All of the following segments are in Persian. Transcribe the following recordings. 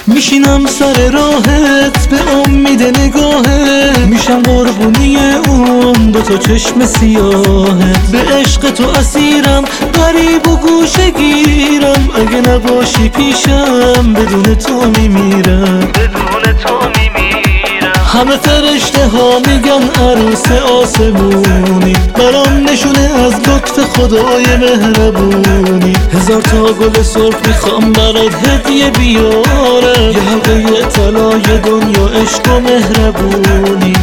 میشینم سر راهت به امید نگاهت، میشم قربونی اون دوتا چشم سیاهت. به عشق تو اسیرم غریب و گوشه گیرم، اگه نباشی پیشم بدون تو میمیرم، بدون تو میمیرم. همه فرشته ها میگن عروس آسمونی، برام نشونه از لطف خدای مهربونی. هزار تا گل سرخ میخوام برات هدیه بیارم، یه حلقه طلای دنیا عشق و مهربونی.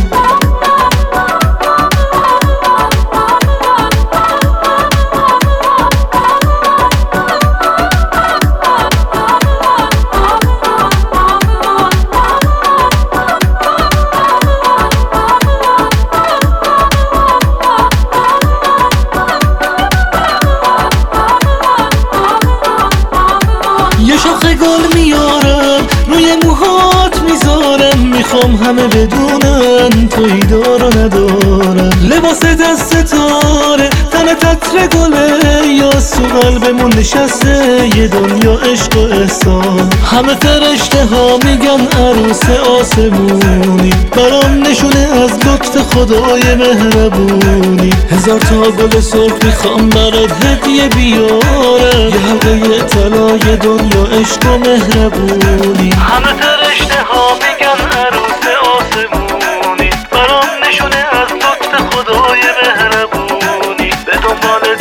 یه شاخه گل میارم روی موهات میذارم، میخوام همه بدونن توی دار و ندارم. لباس دست ستاره تن تطر گله، یا تو قلبمون نشسته یه دنیا عشق و احسان. همه فرشته ها میگن عروس آسمونی، برام نشونه از لطف خدای مهربونی. هزار تا گل سرخ میخوام برات هدیه بیارم، یه حلقه طلای دنیا عشق و مهربونی. همه فرشته ها میگن عروس آسمونی، برام نشونه از لطف خدای مهربونی. به دنبال